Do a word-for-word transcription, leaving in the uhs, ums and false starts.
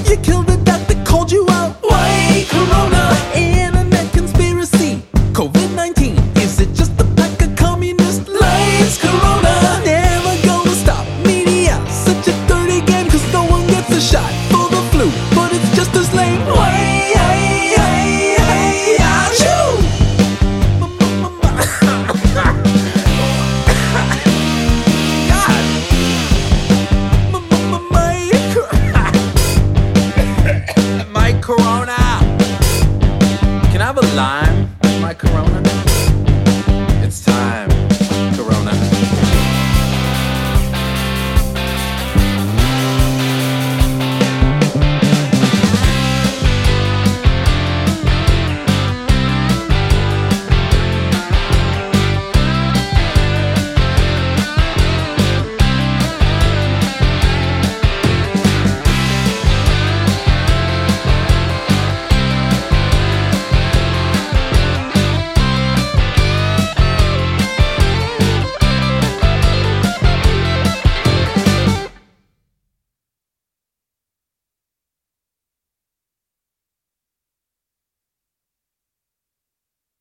You killed a doctor, called you out. Why Corona? Internet conspiracy. COVID nineteen. Is it just a pack of communist lies? Corona. Never gonna stop media. Such a dirty game, cause no one gets a shot for the flu. But it's just as lame. Why? Hey, hey, hey, achoo! God. My Corona. Can I have a line?